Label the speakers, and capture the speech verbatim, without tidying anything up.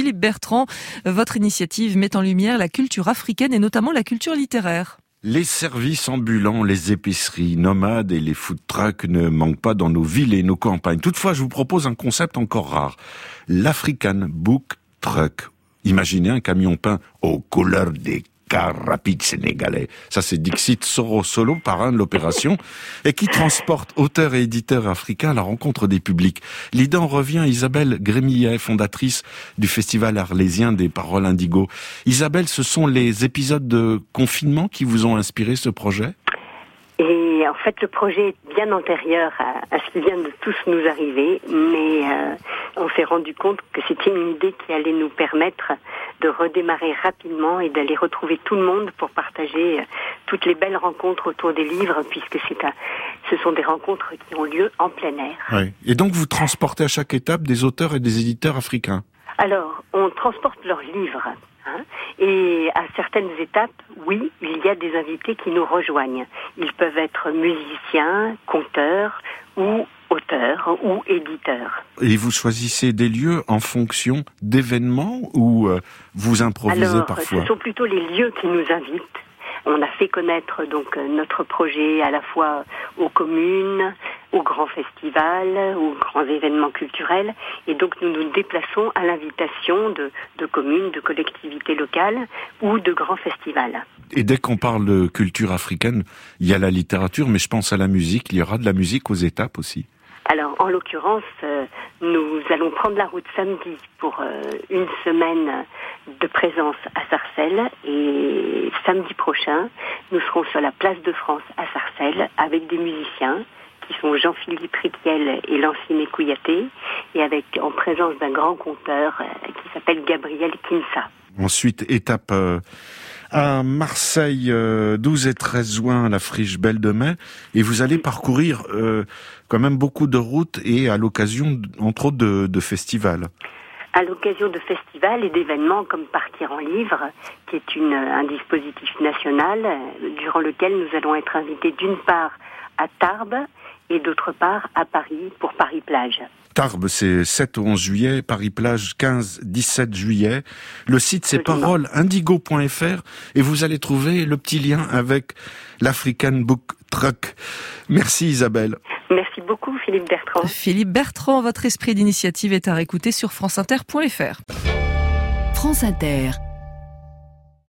Speaker 1: Philippe Bertrand. Votre initiative met en lumière la culture africaine et notamment la culture littéraire.
Speaker 2: Les services ambulants, les épiceries nomades et les food trucks ne manquent pas dans nos villes et nos campagnes. Toutefois, je vous propose un concept encore rare. L'African Book Truck. Imaginez un camion peint aux couleurs des cars rapides sénégalais. Ça, c'est Dixit Soro Solo, parrain de l'opération, et qui transporte auteurs et éditeurs africains à la rencontre des publics. L'idée en revient à Isabelle Grémillet, fondatrice du Festival arlésien des Paroles Indigo. Isabelle, ce sont les épisodes de confinement qui vous ont inspiré ce projet ?
Speaker 3: Et en fait, le projet est bien antérieur à, à ce qui vient de tous nous arriver, mais euh, on s'est rendu compte que c'était une idée qui allait nous permettre de redémarrer rapidement et d'aller retrouver tout le monde pour partager euh, toutes les belles rencontres autour des livres, puisque c'est un, ce sont des rencontres qui ont lieu en plein air.
Speaker 2: Oui. Et donc, vous transportez à chaque étape des auteurs et des éditeurs africains ?
Speaker 3: Alors, on transporte leurs livres. Hein, et à certaines étapes, oui, il y a des invités qui nous rejoignent. Ils peuvent être musiciens, conteurs ou auteurs ou éditeurs.
Speaker 2: Et vous choisissez des lieux en fonction d'événements ou euh, vous improvisez
Speaker 3: Alors,
Speaker 2: parfois ?
Speaker 3: Ce sont plutôt les lieux qui nous invitent. On a fait connaître donc notre projet à la fois aux communes, aux grands festivals, aux grands événements culturels, et donc nous nous déplaçons à l'invitation de, de communes, de collectivités locales ou de grands festivals.
Speaker 2: Et dès qu'on parle de culture africaine, il y a la littérature, mais je pense à la musique. Il y aura de la musique aux étapes aussi.
Speaker 3: Alors, en l'occurrence, euh, nous allons prendre la route samedi pour euh, une semaine de présence à Sarcelles. Et samedi prochain, nous serons sur la place de France à Sarcelles avec des musiciens qui sont Jean-Philippe Riquiel et Lancine Kouyaté, et avec en présence d'un grand conteur euh, qui s'appelle Gabriel Kinsa.
Speaker 2: Ensuite, étape euh, à Marseille, euh, douze et treize juin, à la Friche Belle de Mai, et vous allez parcourir euh, quand même beaucoup de routes et à l'occasion, entre autres, de, de festivals.
Speaker 3: À l'occasion de festivals et d'événements comme Partir en livre, qui est une, un dispositif national euh, durant lequel nous allons être invités d'une part à Tarbes et d'autre part à Paris pour Paris-Plage.
Speaker 2: Tarbes, c'est sept au onze juillet, Paris-Plage, quinze à dix-sept juillet. Le site, c'est paroles indigo point f r et vous allez trouver le petit lien avec l'African Book Truck. Merci Isabelle.
Speaker 3: Merci beaucoup Philippe Bertrand.
Speaker 1: Philippe Bertrand, votre esprit d'initiative est à réécouter sur franceinter point f r.
Speaker 4: France Inter.